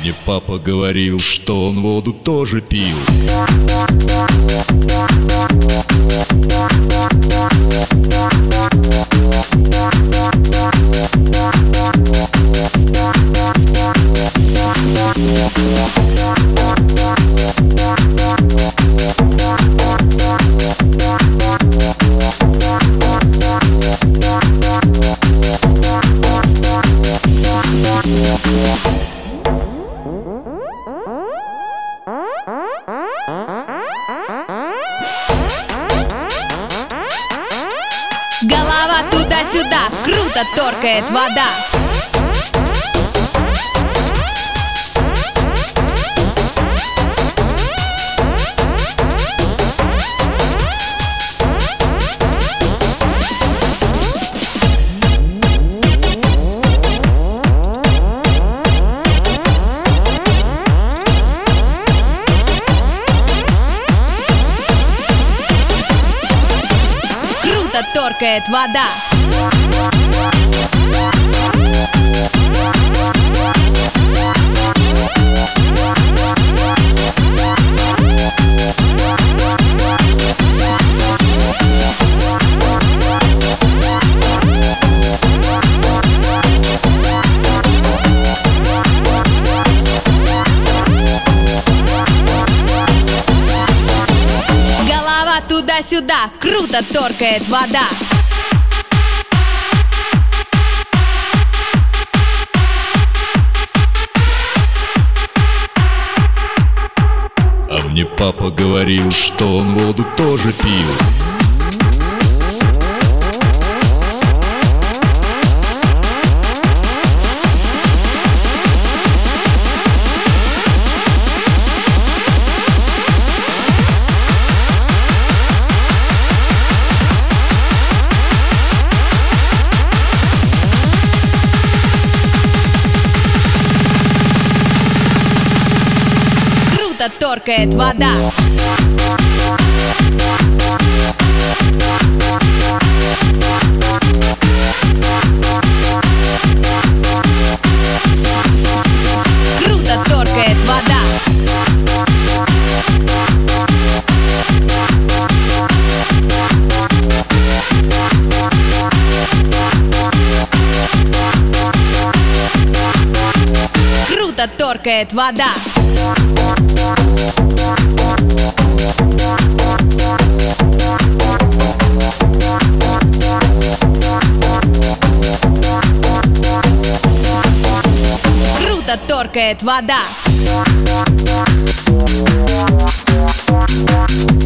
Мне папа говорил, что он воду тоже пил. Голова туда-сюда, круто торкает вода. Круто торкает вода. Голова туда-сюда, круто торкает вода. А мне папа говорил, что он воду тоже пил. Круто торкает вода. Круто торкает вода. Круто торкает вода. Круто торкает вода.